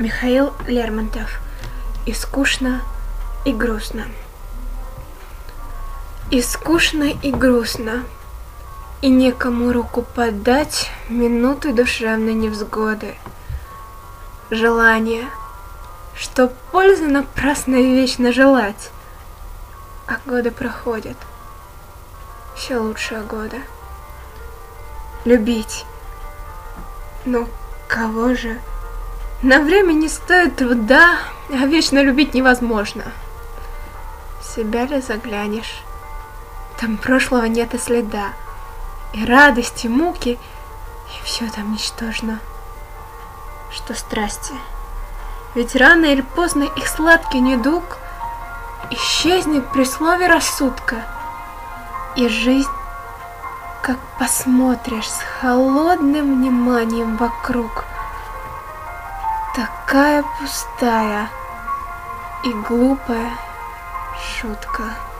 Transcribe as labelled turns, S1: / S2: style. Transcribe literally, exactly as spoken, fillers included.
S1: Михаил Лермонтов. И скучно, и грустно. И скучно, и грустно, и некому руку подать минуты душевной невзгоды. Желание, что пользы напрасно и вечно желать, а годы проходят, все лучшие годы. Любить, но кого же? На время не стоит труда, а вечно любить невозможно. В себя ли заглянешь? Там прошлого нет и следа, и радости, муки, и все там ничтожно. Что страсти? Ведь рано или поздно их сладкий недуг исчезнет при слове рассудка, и жизнь, как посмотришь с холодным вниманием вокруг, такая пустая и глупая шутка.